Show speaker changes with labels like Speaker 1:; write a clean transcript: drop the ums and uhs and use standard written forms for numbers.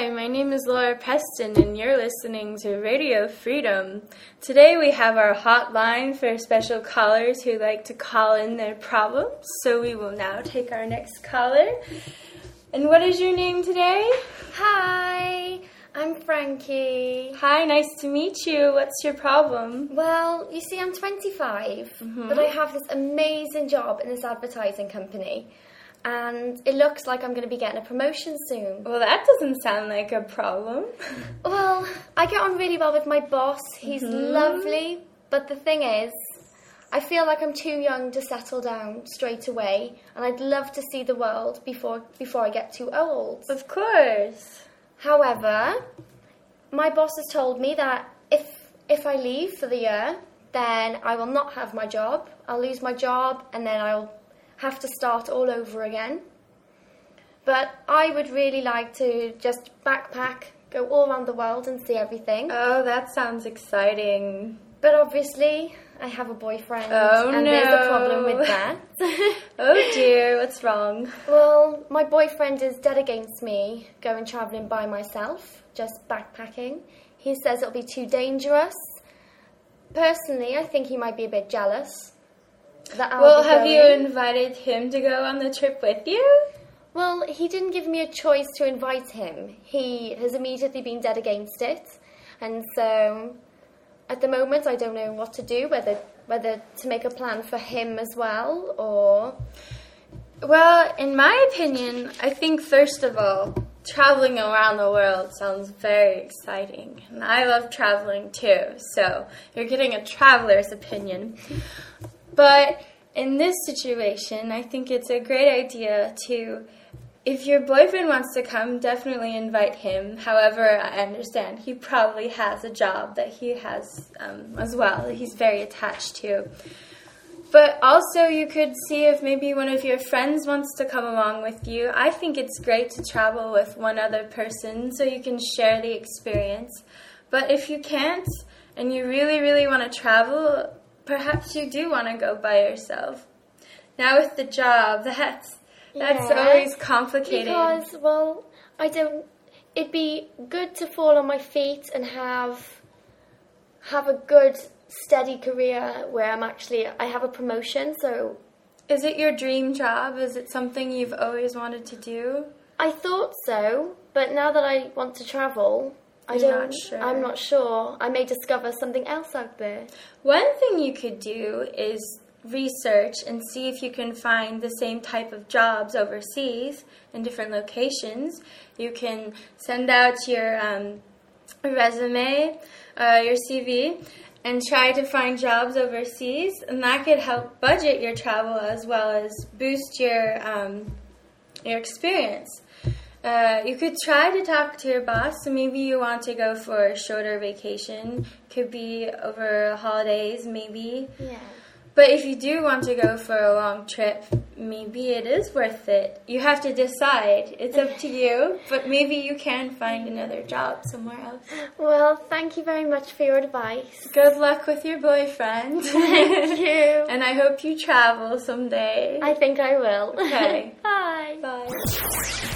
Speaker 1: Hi, my name is Laura Preston, and you're listening to Radio Freedom. Today we have our hotline for special callers who like to call in their problems, so we will now take our next caller. And what is your name today?
Speaker 2: Hi, I'm Frankie.
Speaker 1: Hi, nice to meet you. What's your problem?
Speaker 2: Well, you see, I'm 25, but I have this amazing job in this advertising company. And it looks like I'm going to be getting a promotion soon.
Speaker 1: Well, that doesn't sound like a problem.
Speaker 2: Well, I get on really well with my boss. He's lovely. But the thing is, I feel like I'm too young to settle down straight away. And I'd love to see the world before I get too old.
Speaker 1: Of course.
Speaker 2: However, my boss has told me that if I leave for the year, then I will not have my job. I'll lose my job and then I'll have to start all over again. But I would really like to just backpack, go all around the world and see everything.
Speaker 1: Oh, that sounds exciting.
Speaker 2: But obviously, I have a boyfriend,
Speaker 1: and
Speaker 2: there's a problem with that.
Speaker 1: Oh dear, what's wrong?
Speaker 2: Well, my boyfriend is dead against me going travelling by myself, just backpacking. He says it'll be too dangerous. Personally, I think he might be a bit jealous.
Speaker 1: Well, have you invited him to go on the trip with you?
Speaker 2: Well, he didn't give me a choice to invite him. He has immediately been dead against it. And so, at the moment, I don't know what to do, whether to make a plan for him as well, or...
Speaker 1: Well, in my opinion, I think, first of all, traveling around the world sounds very exciting. And I love traveling, too. So, you're getting a traveler's opinion. But in this situation, I think it's a great idea to, if your boyfriend wants to come, definitely invite him. However, I understand he probably has a job that he has as well, that he's very attached to. But also you could see if maybe one of your friends wants to come along with you. I think it's great to travel with one other person so you can share the experience. But if you can't and you really, really want to travel, perhaps you do want to go by yourself. Now with the job, that's always complicated.
Speaker 2: Because, well, it'd be good to fall on my feet and have a good, steady career where I have a promotion, so...
Speaker 1: Is it your dream job? Is it something you've always wanted to do?
Speaker 2: I thought so, but now that I want to travel... I'm not sure. I may discover something else out there.
Speaker 1: One thing you could do is research and see if you can find the same type of jobs overseas in different locations. You can send out your resume, your CV, and try to find jobs overseas, and that could help budget your travel as well as boost your experience. You could try to talk to your boss, so maybe you want to go for a shorter vacation. Could be over holidays, maybe.
Speaker 2: Yeah.
Speaker 1: But if you do want to go for a long trip, maybe it is worth it. You have to decide. It's up to you, but maybe you can find another job somewhere else.
Speaker 2: Well, thank you very much for your advice.
Speaker 1: Good luck with your boyfriend.
Speaker 2: Thank you.
Speaker 1: And I hope you travel someday.
Speaker 2: I think I will.
Speaker 1: Okay.
Speaker 2: Bye.
Speaker 1: Bye.